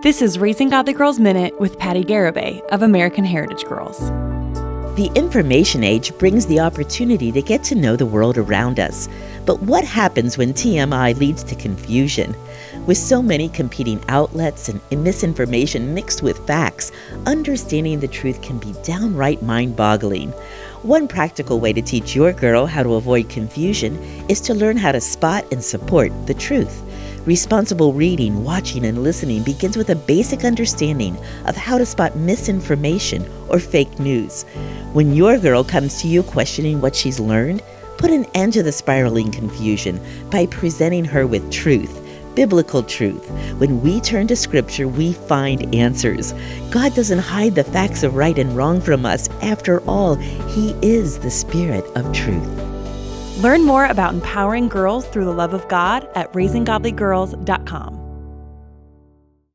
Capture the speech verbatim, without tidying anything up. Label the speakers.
Speaker 1: This is Raising Godly Girls Minute with Patty Garibay of American Heritage Girls.
Speaker 2: The information age brings the opportunity to get to know the world around us. But what happens when T M I leads to confusion? With so many competing outlets and misinformation mixed with facts, understanding the truth can be downright mind-boggling. One practical way to teach your girl how to avoid confusion is to learn how to spot and support the truth. Responsible reading, watching, and listening begins with a basic understanding of how to spot misinformation or fake news. When your girl comes to you questioning what she's learned, put an end to the spiraling confusion by presenting her with truth, biblical truth. When we turn to Scripture, we find answers. God doesn't hide the facts of right and wrong from us. After all, He is the Spirit of truth.
Speaker 1: Learn more about empowering girls through the love of God at raising godly girls dot com.